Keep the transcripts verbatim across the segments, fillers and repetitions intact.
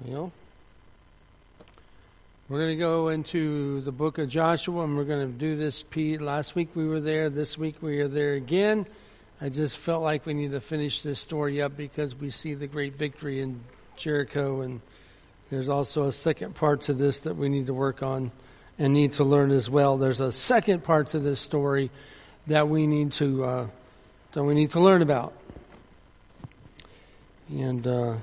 Well, we're going to go into the book of Joshua, and we're going to do this. Last week we were there. This week we are there again. I just felt like we need to finish this story up because we see the great victory in Jericho, and there's also a second part to this that we need to work on and need to learn as well. There's a second part to this story that we need to uh, that we need to learn about, and. Uh,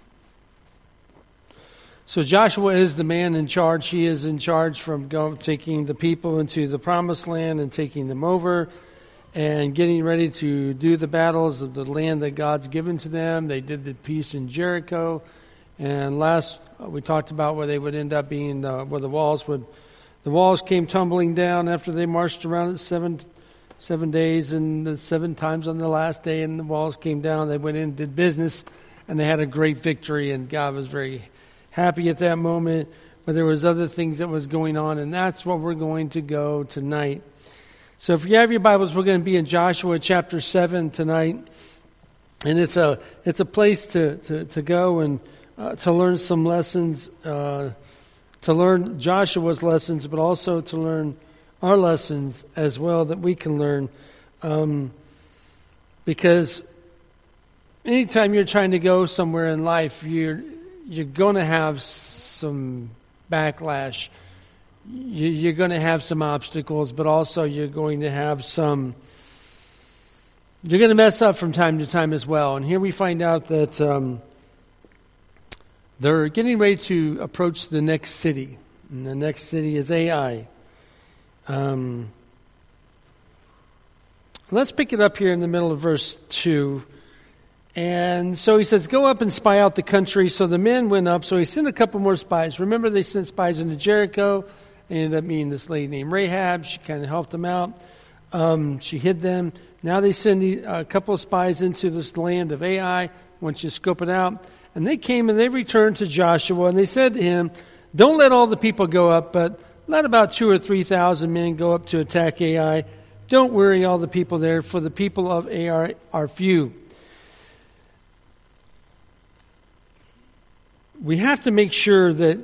So Joshua is the man in charge. He is in charge from go, taking the people into the promised land and taking them over and getting ready to do the battles of the land that God's given to them. They did the peace in Jericho. And last uh, we talked about where they would end up being, uh, where the walls would, the walls came tumbling down after they marched around it seven, seven days and the seven times on the last day, and the walls came down. They went in, did business, and they had a great victory, and God was very happy at that moment, but there was other things that was going on, and that's what we're going to go tonight. So if you have your Bibles, we're going to be in Joshua chapter seven tonight, and it's a it's a place to to, to go and uh, to learn some lessons, uh, to learn Joshua's lessons, but also to learn our lessons as well that we can learn, um, because anytime you're trying to go somewhere in life, you're You're going to have some backlash. You're going to have some obstacles, but also you're going to have some, you're going to mess up from time to time as well. And here we find out that um, they're getting ready to approach the next city. And the next city is Ai. Um, let's pick it up here in the middle of verse two. And so he says, go up and spy out the country. So the men went up. So he sent a couple more spies. Remember, they sent spies into Jericho. They ended up meeting this lady named Rahab. She kind of helped them out. Um, she hid them. Now they send a couple of spies into this land of Ai. I want you to scope it out. And they came and they returned to Joshua. And they said to him, don't let all the people go up, but let about two or three thousand men go up to attack Ai. Don't worry all the people there, for the people of Ai are few. We have to make sure that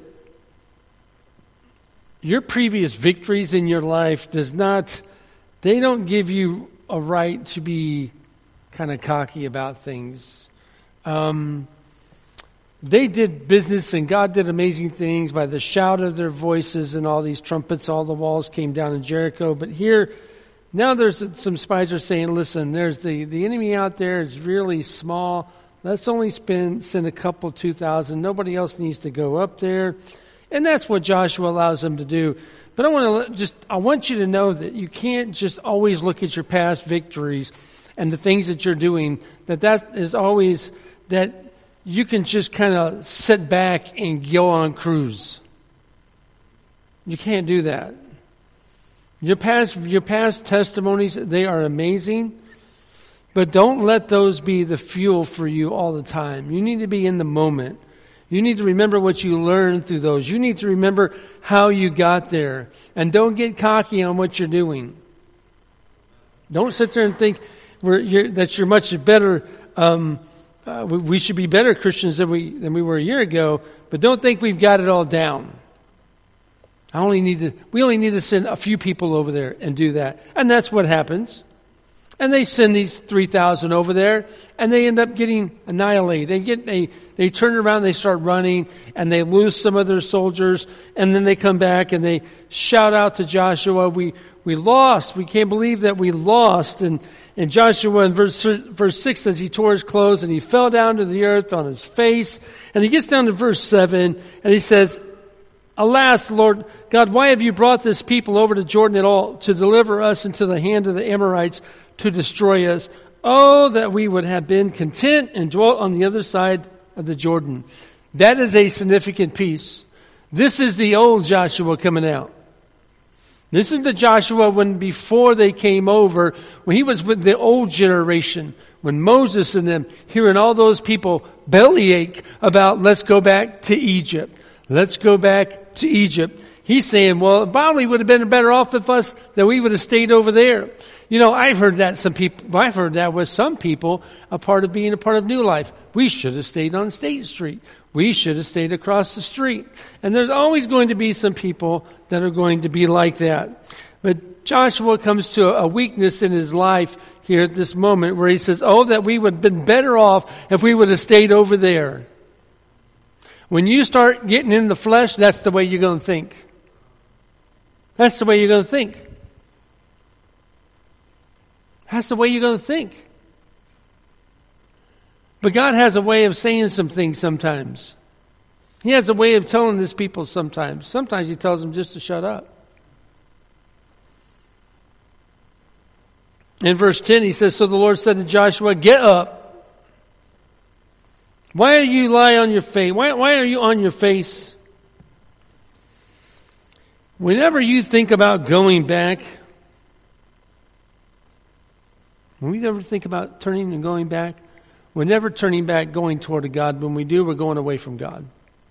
your previous victories in your life does not, they don't give you a right to be kind of cocky about things. Um, they did business and God did amazing things by the shout of their voices and all these trumpets. All the walls came down in Jericho. But here, now there's some spies are saying, listen, there's the, the enemy out there is really small. Let's only spend, send a couple, two thousand. Nobody else needs to go up there. And that's what Joshua allows them to do. But I want to just, I want you to know that you can't just always look at your past victories and the things that you're doing, that that is always, that you can just kind of sit back and go on cruise. You can't do that. Your past, your past testimonies, they are amazing. But don't let those be the fuel for you all the time. You need to be in the moment. You need to remember what you learned through those. You need to remember how you got there. And don't get cocky on what you're doing. Don't sit there and think we're, you're, that you're much better. Um, uh, we, we should be better Christians than we than we were a year ago. But don't think we've got it all down. I only need to. We only need to send a few people over there and do that, and that's what happens. And they send these three thousand over there, and they end up getting annihilated. They get they they turn around, they start running, and they lose some of their soldiers, and then they come back and they shout out to Joshua, "We we lost. We can't believe that we lost." And and Joshua in verse verse six says he tore his clothes and he fell down to the earth on his face. And he gets down to verse seven and he says, "Alas, Lord God, why have you brought this people over to Jordan at all to deliver us into the hand of the Amorites, to destroy us? Oh, that we would have been content and dwelt on the other side of the Jordan." That is a significant piece. This is the old Joshua coming out. This is the Joshua when before they came over, when he was with the old generation, when Moses and them, hearing all those people bellyache about, let's go back to Egypt. Let's go back to Egypt. He's saying, well, it probably would have been better off if us that we would have stayed over there. You know, I've heard that some people, I've heard that with some people, a part of being a part of New Life. We should have stayed on State Street. We should have stayed across the street. And there's always going to be some people that are going to be like that. But Joshua comes to a weakness in his life here at this moment where he says, oh, that we would have been better off if we would have stayed over there. When you start getting in the flesh, that's the way you're going to think. That's the way you're going to think. That's the way you're going to think. But God has a way of saying some things sometimes. He has a way of telling his people sometimes. Sometimes he tells them just to shut up. In verse ten, he says, so the Lord said to Joshua, get up. Why are you lie on your face? Why, why are you on your face? Whenever you think about going back, when we ever think about turning and going back, we're never turning back going toward God. When we do, we're going away from God.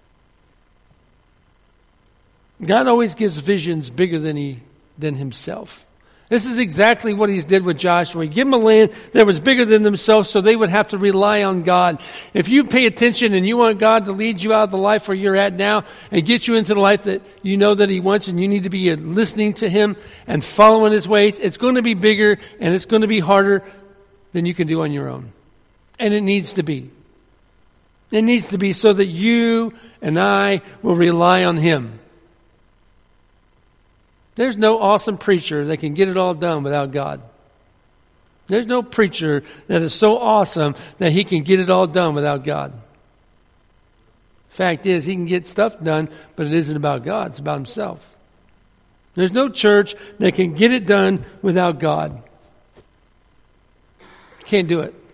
God always gives visions bigger than he than himself. This is exactly what he did with Joshua. He gave them a land that was bigger than themselves, so they would have to rely on God. If you pay attention and you want God to lead you out of the life where you're at now and get you into the life that you know that he wants, and you need to be listening to him and following his ways, it's going to be bigger and it's going to be harder than you can do on your own. And it needs to be. It needs to be so that you and I will rely on him. There's no awesome preacher that can get it all done without God. There's no preacher that is so awesome that he can get it all done without God. Fact is, he can get stuff done, but it isn't about God. It's about himself. There's no church that can get it done without God. Can't do it.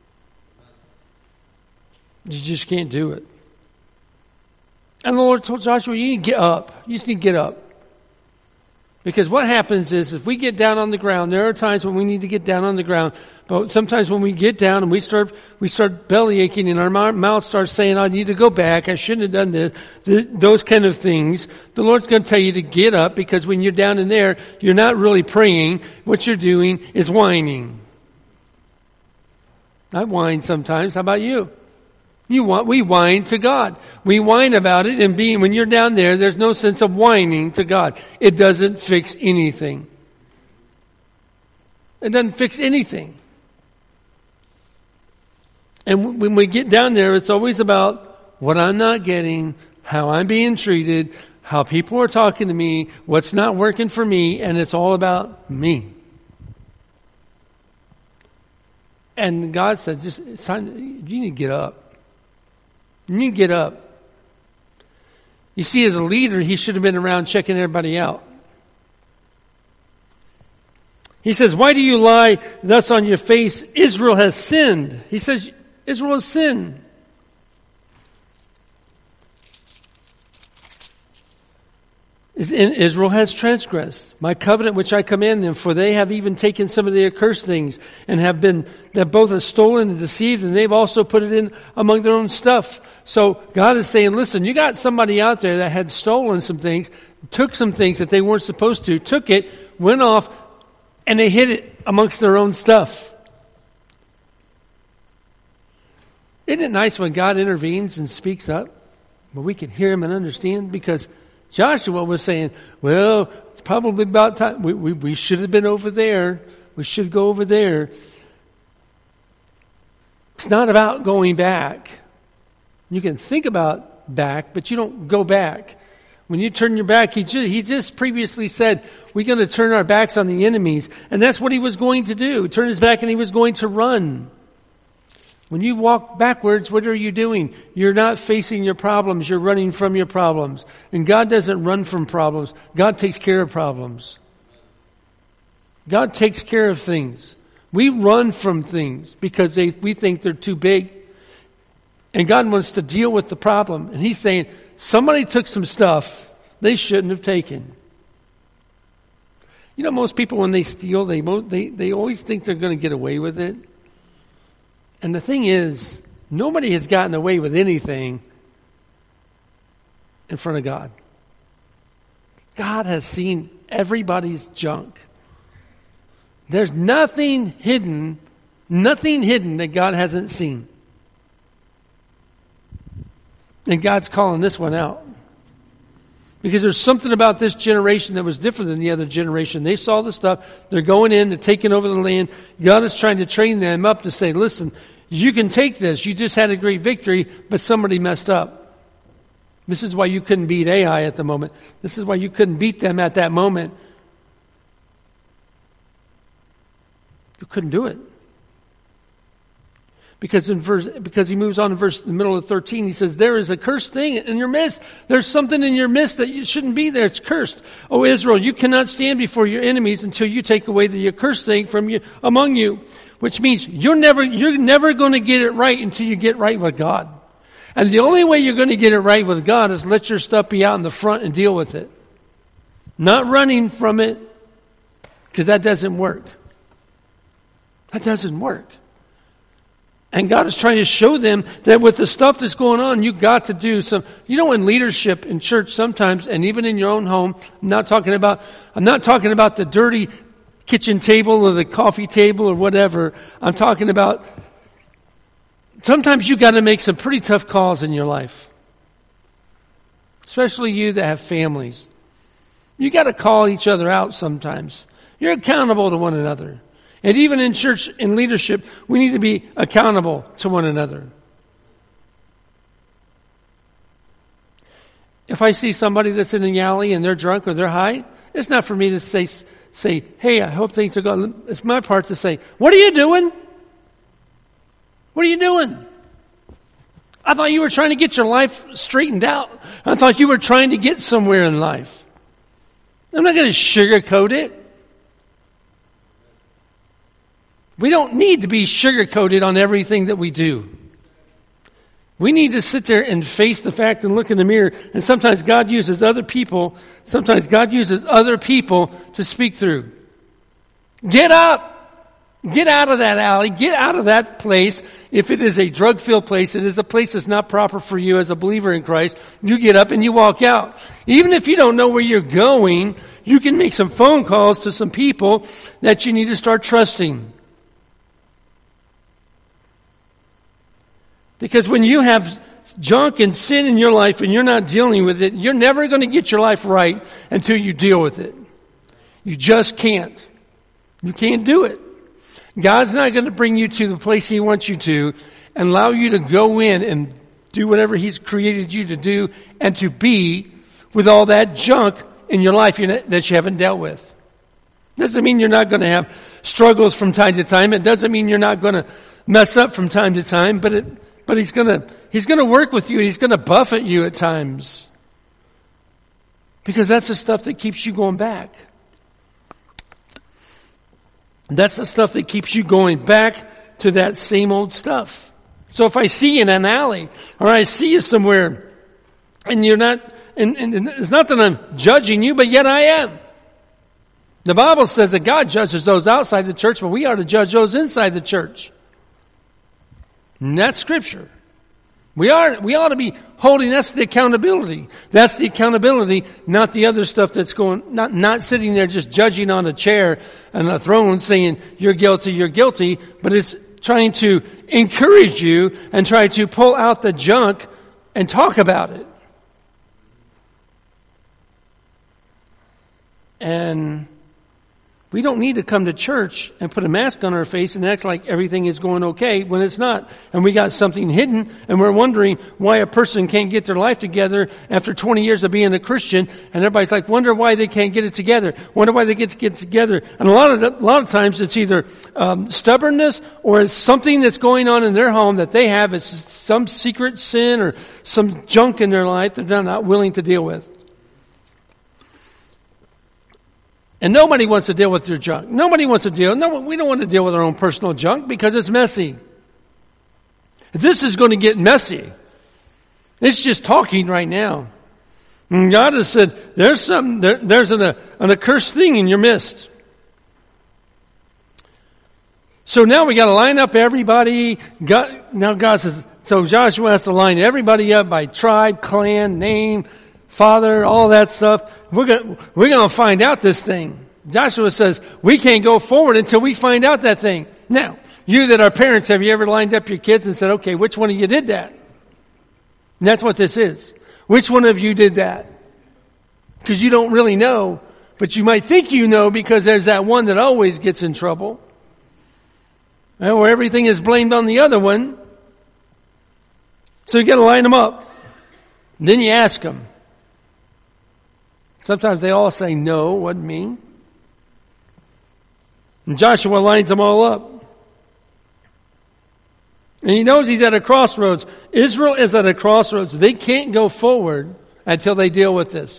You just can't do it. And the Lord told Joshua, you need to get up. You just need to get up. Because what happens is if we get down on the ground, there are times when we need to get down on the ground. But sometimes when we get down and we start we start belly aching and our mouth starts saying, I need to go back, I shouldn't have done this, th- those kind of things, the Lord's going to tell you to get up, because when you're down in there, you're not really praying. What you're doing is whining. I whine sometimes. How about you? You want, we whine to God. We whine about it, and being, when you're down there, there's no sense of whining to God. It doesn't fix anything. It doesn't fix anything. And when we get down there, it's always about what I'm not getting, how I'm being treated, how people are talking to me, what's not working for me, and it's all about me. And God said, just, it's time, you need to get up. You need to get up. You see, as a leader, he should have been around checking everybody out. He says, why do you lie thus on your face? Israel has sinned. He says, Israel has sinned. Israel has transgressed my covenant which I command them, for they have even taken some of the accursed things and have been, that both have stolen and deceived, and they've also put it in among their own stuff. So God is saying, listen, you got somebody out there that had stolen some things, took some things that they weren't supposed to, took it, went off, and they hid it amongst their own stuff. Isn't it nice when God intervenes and speaks up, but we can hear him and understand? Because Joshua was saying, well, it's probably about time. We, we, we should have been over there. We should go over there. It's not about going back. You can think about back, but you don't go back. When you turn your back, he just, he just previously said, we're going to turn our backs on the enemies. And that's what he was going to do. Turn his back and he was going to run. When you walk backwards, what are you doing? You're not facing your problems. You're running from your problems. And God doesn't run from problems. God takes care of problems. God takes care of things. We run from things because they, we think they're too big. And God wants to deal with the problem. And he's saying, somebody took some stuff they shouldn't have taken. You know, most people when they steal, they they, they always think they're going to get away with it. And the thing is, nobody has gotten away with anything in front of God. God has seen everybody's junk. There's nothing hidden, nothing hidden that God hasn't seen. And God's calling this one out. Because there's something about this generation that was different than the other generation. They saw the stuff. They're going in. They're taking over the land. God is trying to train them up to say, listen, you can take this. You just had a great victory, but somebody messed up. This is why you couldn't beat Ai at the moment. This is why you couldn't beat them at that moment. You couldn't do it. Because in verse, because he moves on in verse, the middle of thirteen, he says, there is a cursed thing in your midst. There's something in your midst that you shouldn't be there. It's cursed. O Israel, you cannot stand before your enemies until you take away the accursed thing from you, among you. Which means you're never, you're never going to get it right until you get right with God. And the only way you're going to get it right with God is let your stuff be out in the front and deal with it. Not running from it, because that doesn't work. That doesn't work. And God is trying to show them that with the stuff that's going on, you got to do some, you know, in leadership in church sometimes, and even in your own home, I'm not talking about, I'm not talking about the dirty kitchen table or the coffee table or whatever. I'm talking about, sometimes you got to make some pretty tough calls in your life. Especially you that have families. You got to call each other out sometimes. You're accountable to one another. And even in church, in leadership, we need to be accountable to one another. If I see somebody that's in the alley and they're drunk or they're high, it's not for me to say, say, hey, I hope things are going. It's my part to say, what are you doing? What are you doing? I thought you were trying to get your life straightened out. I thought you were trying to get somewhere in life. I'm not going to sugarcoat it. We don't need to be sugar-coated on everything that we do. We need to sit there and face the fact and look in the mirror. And sometimes God uses other people, sometimes God uses other people to speak through. Get up! Get out of that alley. Get out of that place. If it is a drug-filled place, it is a place that's not proper for you as a believer in Christ. You get up and you walk out. Even if you don't know where you're going, you can make some phone calls to some people that you need to start trusting. Because when you have junk and sin in your life and you're not dealing with it, you're never going to get your life right until you deal with it. You just can't. You can't do it. God's not going to bring you to the place He wants you to and allow you to go in and do whatever He's created you to do and to be with all that junk in your life that you haven't dealt with. Doesn't mean you're not going to have struggles from time to time. It doesn't mean you're not going to mess up from time to time, but it But he's gonna, he's gonna work with you. He's gonna buffet you at times. Because that's the stuff that keeps you going back. That's the stuff that keeps you going back to that same old stuff. So if I see you in an alley, or I see you somewhere, and you're not, and, and it's not that I'm judging you, but yet I am. The Bible says that God judges those outside the church, but we are to judge those inside the church. And that's Scripture. We are, we ought to be holding, that's the accountability. That's the accountability, not the other stuff that's going, not, not sitting there just judging on a chair and a throne saying, you're guilty, you're guilty, but it's trying to encourage you and try to pull out the junk and talk about it. And we don't need to come to church and put a mask on our face and act like everything is going okay when it's not. And we got something hidden and we're wondering why a person can't get their life together after twenty years of being a Christian. And everybody's like, wonder why they can't get it together. Wonder why they get to get it together. And a lot of, a lot of times it's either um, stubbornness or it's something that's going on in their home that they have. It's some secret sin or some junk in their life that they're not willing to deal with. And nobody wants to deal with your junk. Nobody wants to deal. No, we don't want to deal with our own personal junk because it's messy. This is going to get messy. It's just talking right now. And God has said, there's some, there, there's an, a, an accursed thing in your midst. So now we got to line up everybody. God, now God says, so Joshua has to line everybody up by tribe, clan, name, father, all that stuff. We're going we're going to find out this thing. Joshua says, we can't go forward until we find out that thing. Now, you that are parents, have you ever lined up your kids and said, okay, which one of you did that? And that's what this is. Which one of you did that? Because you don't really know, but you might think you know because there's that one that always gets in trouble. And where everything is blamed on the other one. So you got to line them up. And then you ask them. Sometimes they all say, no, wasn't me. And Joshua lines them all up. And he knows he's at a crossroads. Israel is at a crossroads. They can't go forward until they deal with this.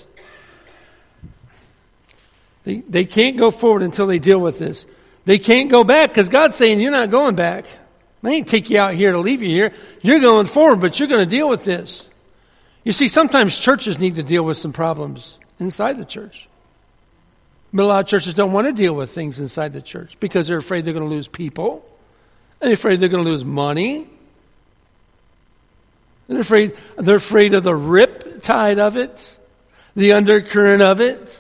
They, they can't go forward until they deal with this. They can't go back because God's saying, you're not going back. I ain't take you out here to leave you here. You're going forward, but you're going to deal with this. You see, sometimes churches need to deal with some problems inside the church. But a lot of churches don't want to deal with things inside the church because they're afraid they're going to lose people. They're afraid they're going to lose money. They're afraid, they're afraid of the rip tide of it, the undercurrent of it.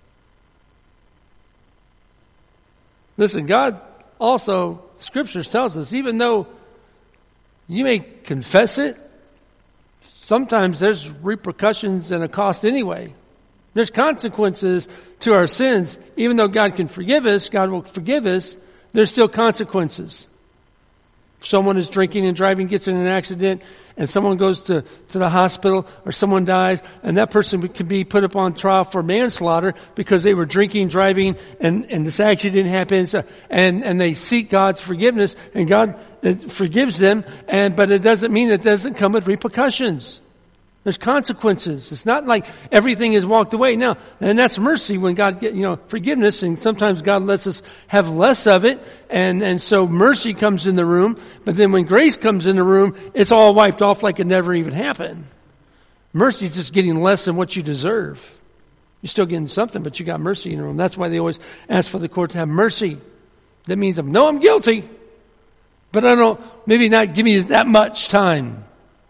Listen, God also, Scriptures tells us, even though you may confess it, sometimes there's repercussions and a cost anyway. There's consequences to our sins. Even though God can forgive us, God will forgive us, there's still consequences. If someone is drinking and driving, gets in an accident, and someone goes to, to the hospital, or someone dies, and that person can be put up on trial for manslaughter because they were drinking, driving, and, and this accident happened, and, and they seek God's forgiveness, and God forgives them, and but it doesn't mean it doesn't come with repercussions. There's consequences. It's not like everything is walked away. No, and that's mercy when God get, you know, forgiveness, and sometimes God lets us have less of it, and, and so mercy comes in the room, but then when grace comes in the room, it's all wiped off like it never even happened. Mercy is just getting less than what you deserve. You're still getting something, but you got mercy in the room. That's why they always ask for the court to have mercy. That means, I know I'm guilty, but I don't, maybe not give me that much time.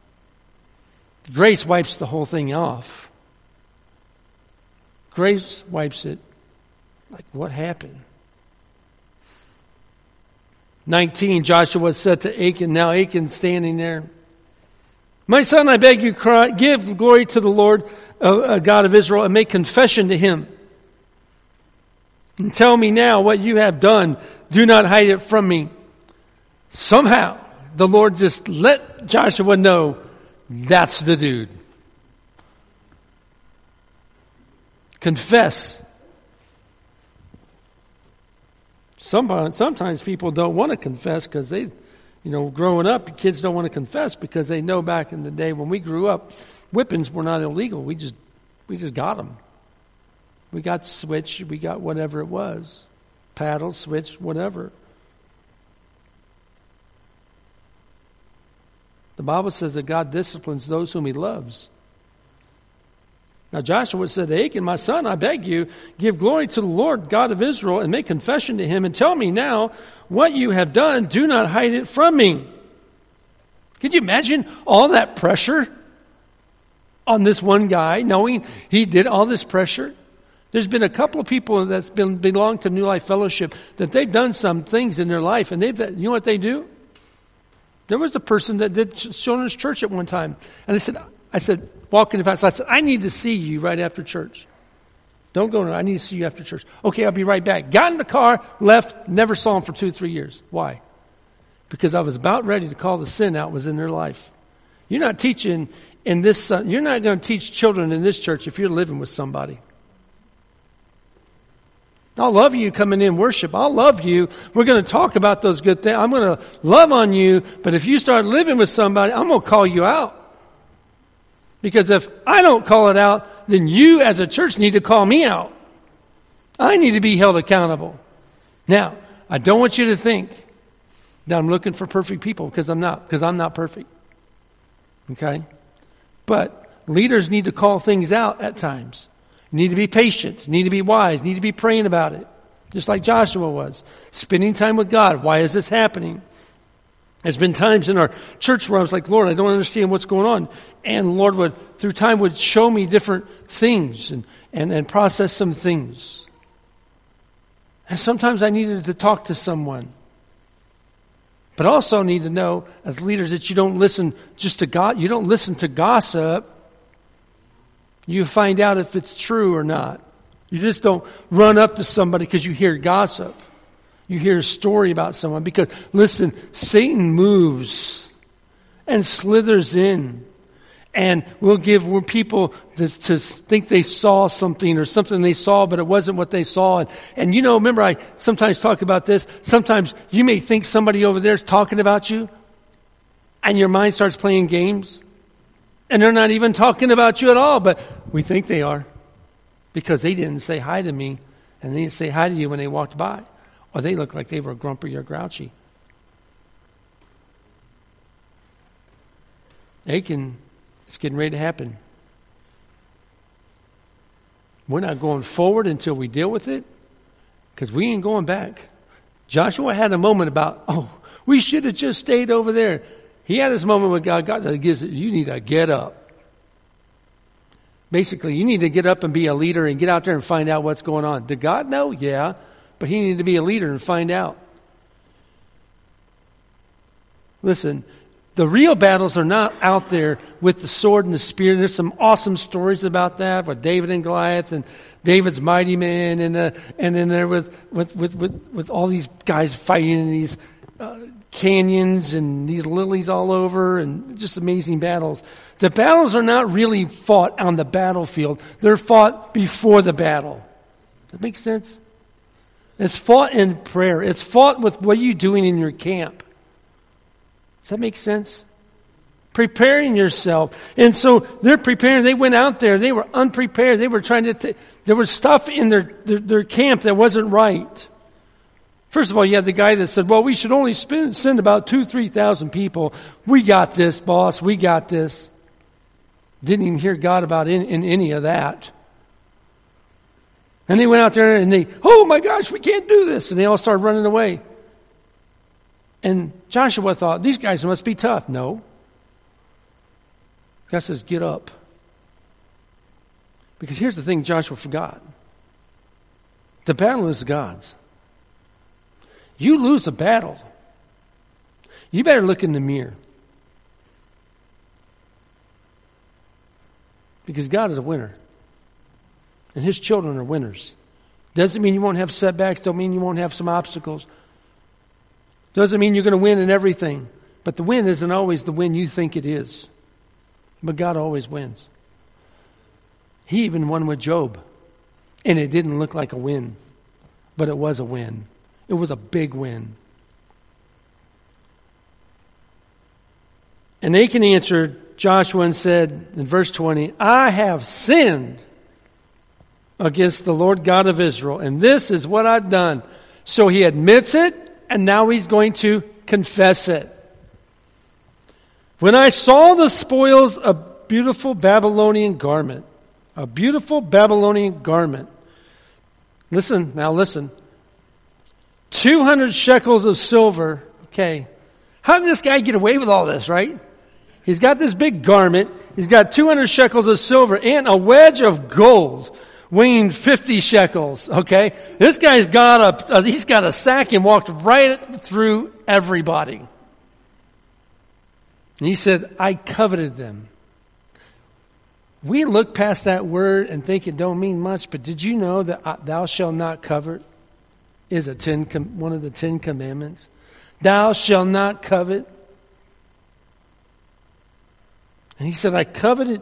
Grace wipes the whole thing off. Grace wipes it like what happened. nineteen, Joshua said to Achan, now Achan's standing there. My son, I beg you, cry, give glory to the Lord, uh, God of Israel, and make confession to him. And tell me now what you have done. Do not hide it from me. Somehow, the Lord just let Joshua know that's the dude. Confess. Sometimes, sometimes people don't want to confess because they, you know, growing up, kids don't want to confess because they know back in the day when we grew up, whippings were not illegal. We just, we just got them. We got switch, we got whatever it was. Paddle, switch, whatever. The Bible says that God disciplines those whom he loves. Now Joshua said to Achan, my son, I beg you, give glory to the Lord, God of Israel, and make confession to him, and tell me now what you have done. Do not hide it from me. Could you imagine all that pressure on this one guy, knowing he did all this pressure? There's been a couple of people that's been belong to New Life Fellowship that they've done some things in their life, and they've, you know what they do? There was a person that did Children's Church at one time. And I said, I said, walking fast, I said, I need to see you right after church. Don't go, I need to see you after church. Okay, I'll be right back. Got in the car, left, never saw him for two, three years. Why? Because I was about ready to call the sin out was in their life. You're not teaching in this, uh, you're not going to teach children in this church if you're living with somebody. I'll love you coming in worship. I'll love you. We're going to talk about those good things. I'm going to love on you. But if you start living with somebody, I'm going to call you out. Because if I don't call it out, then you as a church need to call me out. I need to be held accountable. Now, I don't want you to think that I'm looking for perfect people because I'm not, because I'm not perfect. Okay? But leaders need to call things out at times. You need to be patient, need to be wise, need to be praying about it. Just like Joshua was. Spending time with God. Why is this happening? There's been times in our church where I was like, Lord, I don't understand what's going on. And the Lord would, through time, would show me different things and, and, and process some things. And sometimes I needed to talk to someone. But also need to know, as leaders, that you don't listen just to God. You don't listen to gossip. You find out if it's true or not. You just don't run up to somebody because you hear gossip. You hear a story about someone. Because, listen, Satan moves and slithers in. And will give people to, to think they saw something or something they saw, but it wasn't what they saw. And, and you know, remember I sometimes talk about this. Sometimes you may think somebody over there is talking about you. And your mind starts playing games. And they're not even talking about you at all. But we think they are. Because they didn't say hi to me. And they didn't say hi to you when they walked by. Or they looked like they were grumpy or grouchy. Achan, it's getting ready to happen. We're not going forward until we deal with it. Because we ain't going back. Joshua had a moment about, oh, we should have just stayed over there. He had this moment with God. God gives it, you need to get up. Basically, you need to get up and be a leader and get out there and find out what's going on. Did God know? Yeah. But he needed to be a leader and find out. Listen, the real battles are not out there with the sword and the spear. There's some awesome stories about that with David and Goliath and David's mighty men, and uh, and then there with with, with with with all these guys fighting in these uh, canyons and these lilies all over, and just amazing battles. The battles are not really fought on the battlefield. They're fought before the battle. Does that make sense? It's fought in prayer. It's fought with what are you doing in your camp. Does that make sense? Preparing yourself. And so they're preparing. They went out there. They were unprepared. They were trying to, t- there was stuff in their, their, their camp that wasn't right. First of all, you had the guy that said, well, we should only spend, send about two, three thousand people. We got this, boss. We got this. Didn't even hear God about in, in any of that. And they went out there and they, oh my gosh, we can't do this. And they all started running away. And Joshua thought, these guys must be tough. No. God says, get up. Because here's the thing Joshua forgot. The battle is God's. You lose a battle, you better look in the mirror. Because God is a winner. And his children are winners. Doesn't mean you won't have setbacks. Don't mean you won't have some obstacles. Doesn't mean you're going to win in everything. But the win isn't always the win you think it is. But God always wins. He even won with Job. And it didn't look like a win. But it was a win. It was a big win. And Achan answered Joshua and said in verse twenty, I have sinned against the Lord God of Israel, and this is what I've done. So he admits it, and now he's going to confess it. When I saw the spoils, a beautiful Babylonian garment, a beautiful Babylonian garment. Listen, now listen. two hundred shekels of silver. Okay. How did this guy get away with all this, right? He's got this big garment. He's got two hundred shekels of silver and a wedge of gold weighing fifty shekels. Okay. This guy's got a, he's got a sack and walked right through everybody. And he said, I coveted them. We look past that word and think it don't mean much, but did you know that thou shalt not covet is a ten, one of the Ten Commandments? Thou shalt not covet. And he said, I coveted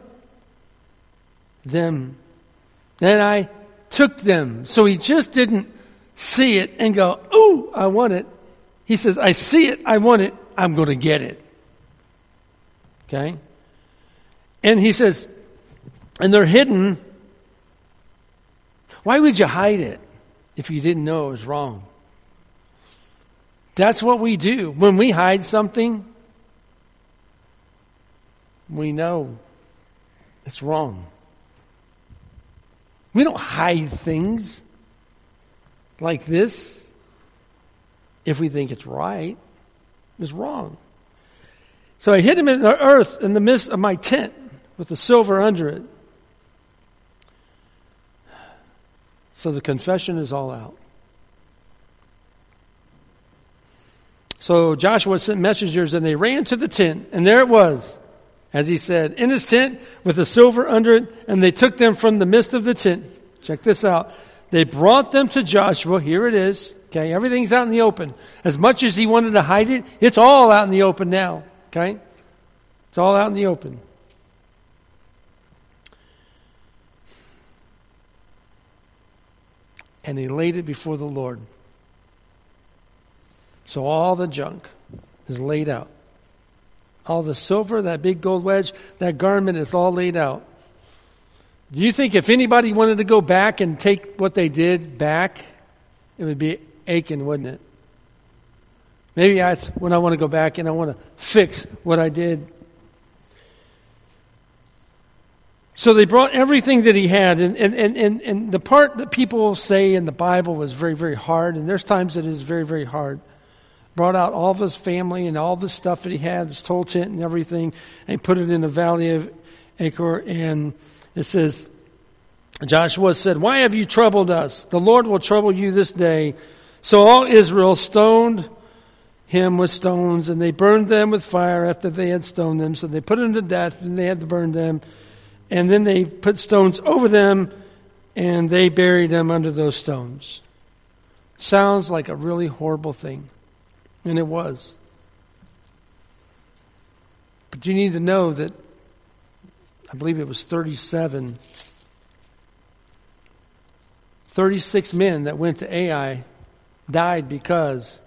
them. Then I took them. So he just didn't see it and go, ooh, I want it. He says, I see it, I want it, I'm going to get it. Okay? And he says, and they're hidden. Why would you hide it if you didn't know it was wrong? That's what we do. When we hide something, we know it's wrong. We don't hide things like this if we think it's right. It's wrong. So I hid him in the earth in the midst of my tent with the silver under it. So the confession is all out. So Joshua sent messengers and they ran to the tent, and there it was, as he said, in his tent with the silver under it, and they took them from the midst of the tent. Check this out. They brought them to Joshua. Here it is. Okay, everything's out in the open. As much as he wanted to hide it, it's all out in the open now. Okay? It's all out in the open. And he laid it before the Lord. So all the junk is laid out. All the silver, that big gold wedge, that garment is all laid out. Do you think if anybody wanted to go back and take what they did back, it would be Achan, wouldn't it? Maybe that's when I want to go back and I want to fix what I did. So they brought everything that he had, and, and, and, and the part that people say in the Bible was very, very hard, and there's times that it is very, very hard. Brought out all of his family and all the stuff that he had, his whole tent and everything, and put it in the valley of Achor. And it says, Joshua said, "Why have you troubled us? The Lord will trouble you this day." So all Israel stoned him with stones, and they burned them with fire after they had stoned them. So they put him to death, and they had to burn them. And then they put stones over them, and they buried them under those stones. Sounds like a really horrible thing. And it was. But you need to know that, I believe it was thirty-seven, thirty-six men that went to Ai died because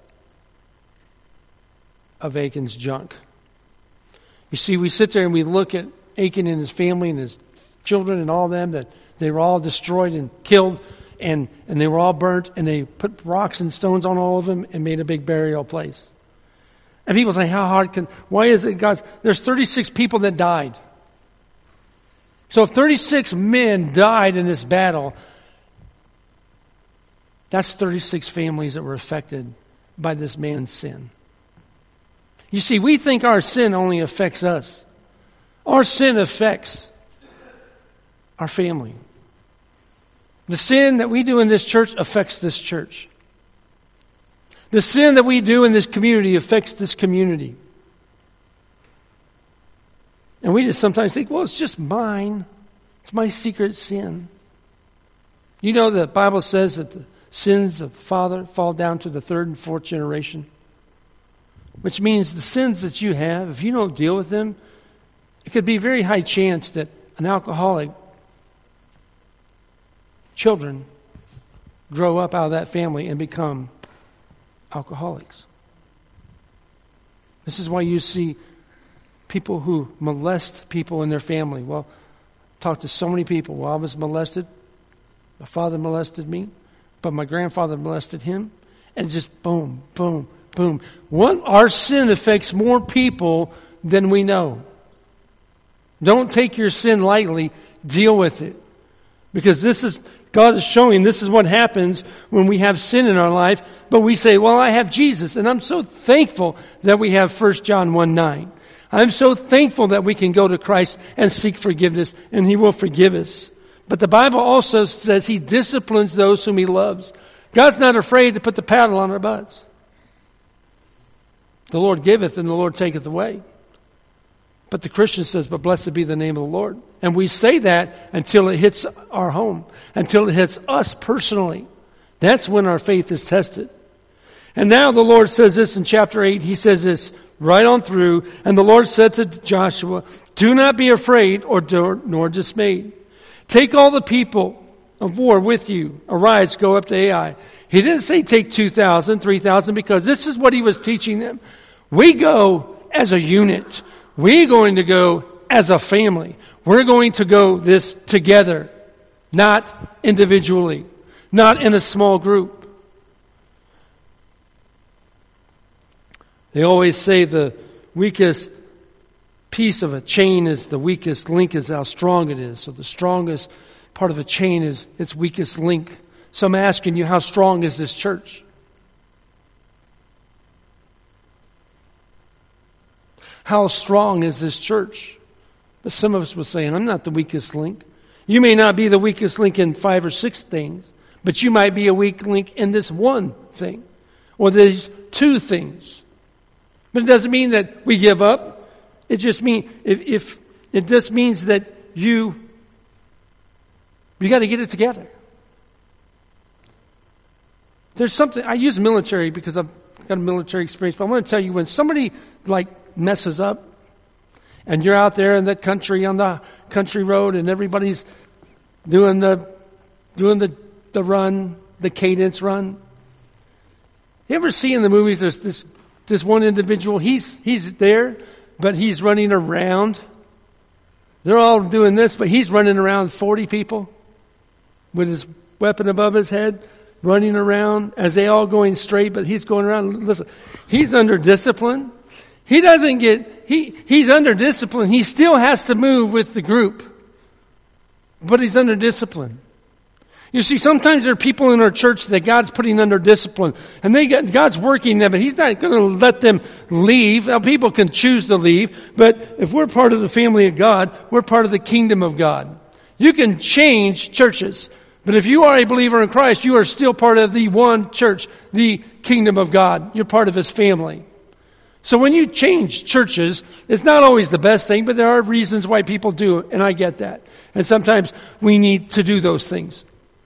of Achan's junk. You see, we sit there and we look at Achan and his family and his children and all them, that they were all destroyed and killed, and, and they were all burnt, and they put rocks and stones on all of them and made a big burial place. And people say, how hard can, why is it God's, there's thirty-six people that died. So if thirty-six men died in this battle, that's thirty-six families that were affected by this man's sin. You see, we think our sin only affects us. Our sin affects our family. The sin that we do in this church affects this church. The sin that we do in this community affects this community. And we just sometimes think, well, it's just mine. It's my secret sin. You know the Bible says that the sins of the father fall down to the third and fourth generation. Which means the sins that you have, if you don't deal with them, it could be a very high chance that an alcoholic children grow up out of that family and become alcoholics. This is why you see people who molest people in their family. Well, I talked to so many people. Well, I was molested. My father molested me, but my grandfather molested him. And just boom, boom, boom. One, our sin affects more people than we know. Don't take your sin lightly. Deal with it. Because this is, God is showing this is what happens when we have sin in our life. But we say, well, I have Jesus. And I'm so thankful that we have First John one nine. I'm so thankful that we can go to Christ and seek forgiveness, and He will forgive us. But the Bible also says He disciplines those whom He loves. God's not afraid to put the paddle on our butts. The Lord giveth and the Lord taketh away. But the Christian says, but blessed be the name of the Lord. And we say that until it hits our home, until it hits us personally. That's when our faith is tested. And now the Lord says this in chapter eight. He says this right on through. And the Lord said to Joshua, do not be afraid or do, nor dismayed. Take all the people of war with you. Arise, go up to Ai. He didn't say take two thousand, three thousand, because this is what he was teaching them. We go as a unit. We're going to go as a family. We're going to go this together, not individually, not in a small group. They always say the weakest piece of a chain is the weakest link is how strong it is. So the strongest part of a chain is its weakest link. So I'm asking you, how strong is this church? how strong is this church? But some of us will say, I'm not the weakest link. You may not be the weakest link in five or six things, but you might be a weak link in this one thing, or these two things. But it doesn't mean that we give up. It just mean if, if it just means that you you got to get it together. There's something, I use military because I've got a military experience, but I want to tell you, when somebody like messes up and you're out there in the country on the country road and everybody's doing the doing the, the run, the cadence run. You ever see in the movies there's this this one individual, he's he's there, but he's running around. They're all doing this, but he's running around forty people with his weapon above his head, running around as they all going straight, but he's going around. Listen, he's under discipline. He doesn't get, he, he's under discipline. He still has to move with the group, but he's under discipline. You see, sometimes there are people in our church that God's putting under discipline, and they got, God's working them, but He's not going to let them leave. Now, people can choose to leave, but if we're part of the family of God, we're part of the kingdom of God. You can change churches, but if you are a believer in Christ, you are still part of the one church, the kingdom of God. You're part of His family. So when you change churches, it's not always the best thing, but there are reasons why people do it, and I get that. And sometimes we need to do those things.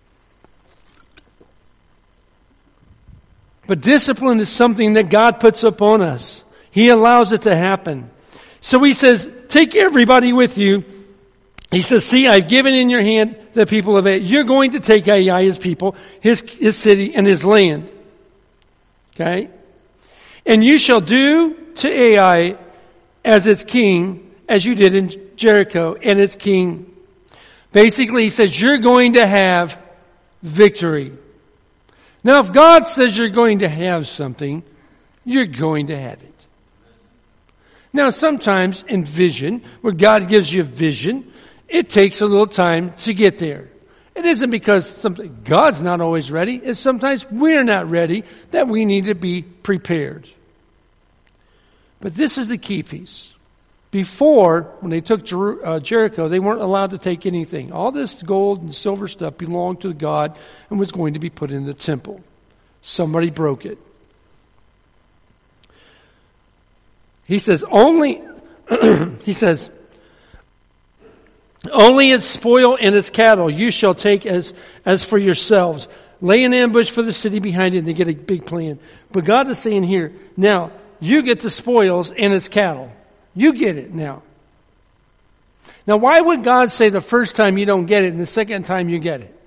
But discipline is something that God puts upon us. He allows it to happen. So He says, take everybody with you. He says, see, I've given in your hand the people of Ai. You're going to take Ai, His people, His, his city, and His land. Okay? And you shall do to Ai as its king, as you did in Jericho and its king. Basically, He says, you're going to have victory. Now, if God says you're going to have something, you're going to have it. Now, sometimes in vision, where God gives you a vision, it takes a little time to get there. It isn't because something, God's not always ready. It's sometimes we're not ready that we need to be prepared. But this is the key piece. Before, when they took Jer- uh, Jericho, they weren't allowed to take anything. All this gold and silver stuff belonged to God and was going to be put in the temple. Somebody broke it. He says, only, he says, only its spoil and its cattle you shall take as, as for yourselves. Lay an ambush for the city behind it and they get a big plan. But God is saying here, now, you get the spoils and its cattle. You get it now. Now, why would God say the first time you don't get it and the second time you get it?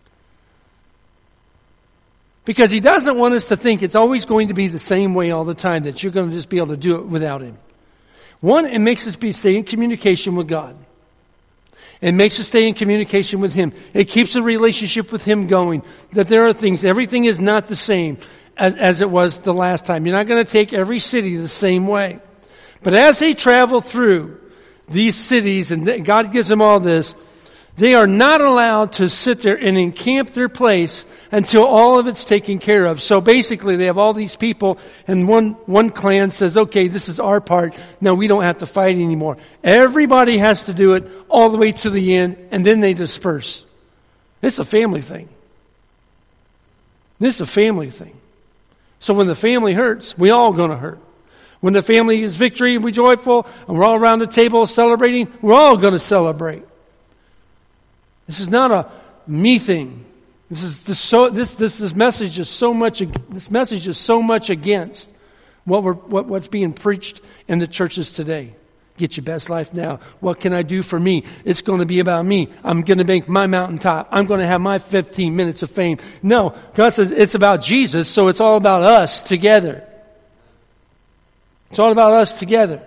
Because He doesn't want us to think it's always going to be the same way all the time, that you're going to just be able to do it without Him. One, it makes us be stay in communication with God. It makes us stay in communication with Him. It keeps a relationship with Him going. That there are things, everything is not the same as, as it was the last time. You're not going to take every city the same way. But as they travel through these cities, and God gives them all this, they are not allowed to sit there and encamp their place until all of it's taken care of. So basically they have all these people, and one, one clan says, okay, this is our part. Now we don't have to fight anymore. Everybody has to do it all the way to the end, and then they disperse. It's a family thing. This is a family thing. So when the family hurts, we all going to hurt. When the family is victory and we're joyful and we're all around the table celebrating, we're all going to celebrate. This is not a me thing. This is this so this this this message is so much this message is so much against what we're what, what's being preached in the churches today. Get your best life now. What can I do for me? It's going to be about me. I'm going to make my mountaintop. I'm going to have my fifteen minutes of fame. No, God says it's about Jesus, so it's all about us together. It's all about us together.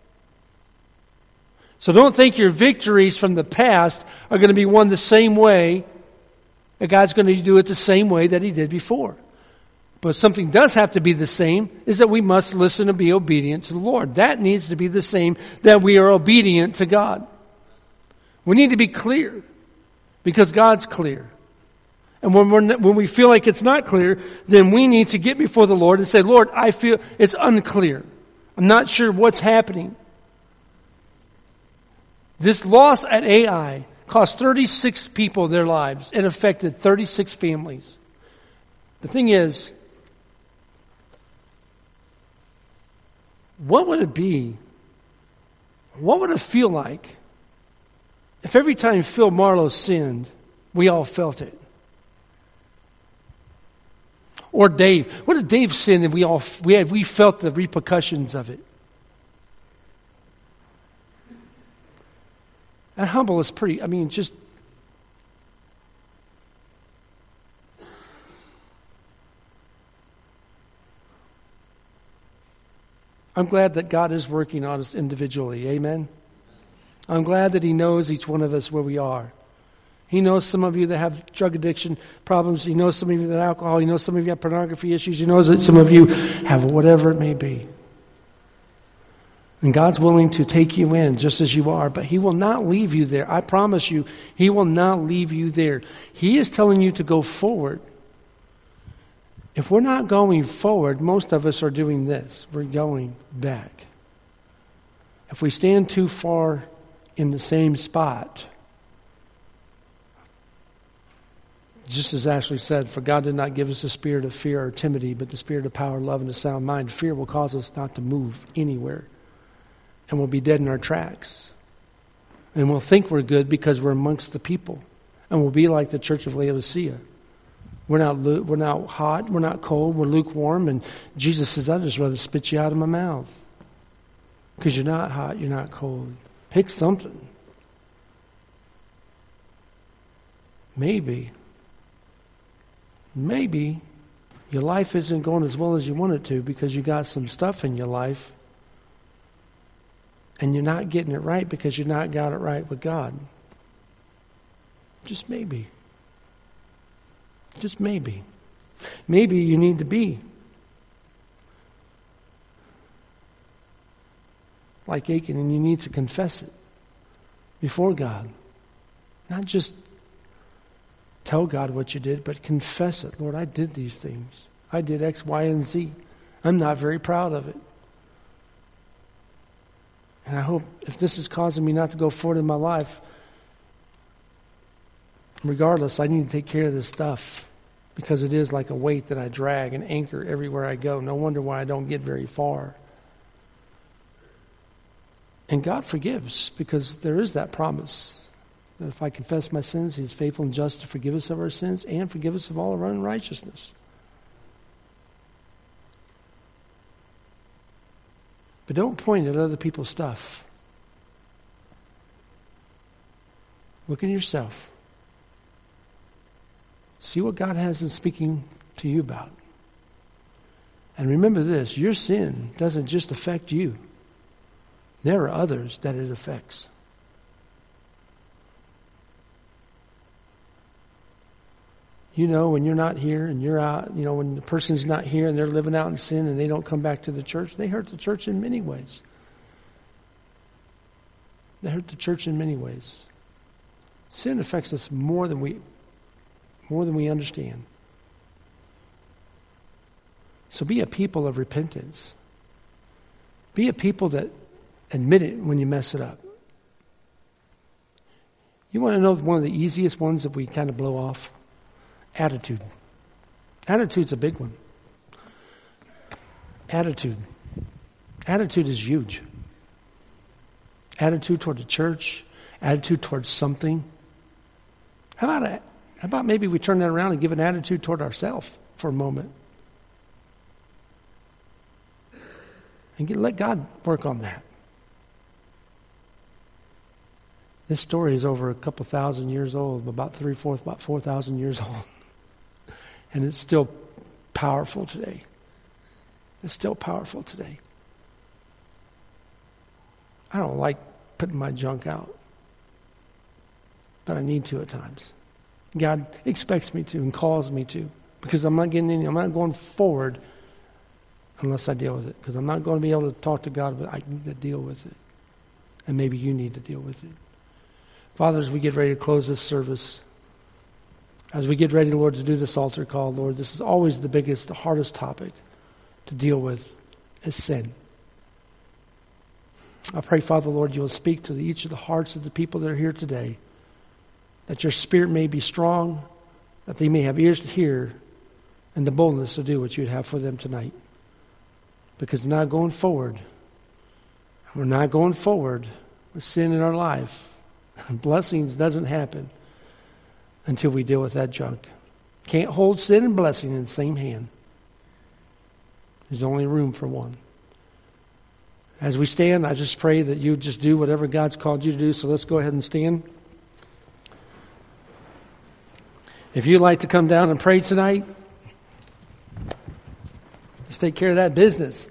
So don't think your victories from the past are going to be won the same way, that God's going to do it the same way that He did before. But something does have to be the same, is that we must listen and be obedient to the Lord. That needs to be the same, that we are obedient to God. We need to be clear, because God's clear. And when, we're, when we feel like it's not clear, then we need to get before the Lord and say, Lord, I feel it's unclear. I'm not sure what's happening. This loss at Ai cost thirty-six people their lives. It affected thirty-six families. The thing is, what would it be? What would it feel like if every time Phil Marlowe sinned, we all felt it? Or Dave. What if Dave sinned and we all we had, we felt the repercussions of it? That humble is pretty, I mean, just I'm glad that God is working on us individually. Amen? I'm glad that He knows each one of us where we are. He knows some of you that have drug addiction problems. He knows some of you that have alcohol. He knows some of you have pornography issues. He knows that some of you have whatever it may be. And God's willing to take you in just as you are, but He will not leave you there. I promise you, He will not leave you there. He is telling you to go forward. If we're not going forward, most of us are doing this. We're going back. If we stand too far in the same spot, just as Ashley said, for God did not give us a spirit of fear or timidity, but the spirit of power, love, and a sound mind. Fear will cause us not to move anywhere. And we'll be dead in our tracks. And we'll think we're good because we're amongst the people. And we'll be like the church of Laodicea. We're not, we're not hot, we're not cold, we're lukewarm. And Jesus says, I'd just rather spit you out of my mouth. Because you're not hot, you're not cold. Pick something. Maybe. Maybe your life isn't going as well as you want it to because you got some stuff in your life and you're not getting it right because you're not got it right with God. Just maybe. Just maybe. Maybe you need to be like Achan and you need to confess it before God. Not just tell God what you did, but confess it. Lord, I did these things. I did X, Y, and Z. I'm not very proud of it. And I hope if this is causing me not to go forward in my life, regardless, I need to take care of this stuff because it is like a weight that I drag and anchor everywhere I go. No wonder why I don't get very far. And God forgives because there is that promise that if I confess my sins, He is faithful and just to forgive us of our sins and forgive us of all of our unrighteousness. But don't point at other people's stuff. Look at yourself. See what God has in speaking to you about. And remember this, your sin doesn't just affect you. There are others that it affects. You know, when you're not here and you're out, you know, when the person's not here and they're living out in sin and they don't come back to the church, they hurt the church in many ways. They hurt the church in many ways. Sin affects us more than we more than we understand. So be a people of repentance. Be a people that admit it when you mess it up. You want to know one of the easiest ones that we kind of blow off? Attitude. Attitude's a big one. Attitude. Attitude is huge. Attitude toward the church. Attitude towards something. How about a, how about maybe we turn that around and give an attitude toward ourselves for a moment? And get, let God work on that. This story is over a couple thousand years old, about three, four, about four thousand years old. And it's still powerful today. It's still powerful today. I don't like putting my junk out, but I need to at times. God expects me to and calls me to, because I'm not getting any, I'm not going forward unless I deal with it, because I'm not going to be able to talk to God, but I need to deal with it. And maybe you need to deal with it. Father, as we get ready to close this service, as we get ready, Lord, to do this altar call, Lord, this is always the biggest, the hardest topic to deal with is sin. I pray, Father, Lord, you will speak to each of the hearts of the people that are here today, that your spirit may be strong, that they may have ears to hear, and the boldness to do what you'd have for them tonight. Because we're not going forward. We're not going forward with sin in our life. Blessings doesn't happen until we deal with that junk. Can't hold sin and blessing in the same hand. There's only room for one. As we stand, I just pray that you just do whatever God's called you to do. So let's go ahead and stand. If you'd like to come down and pray tonight, let's take care of that business.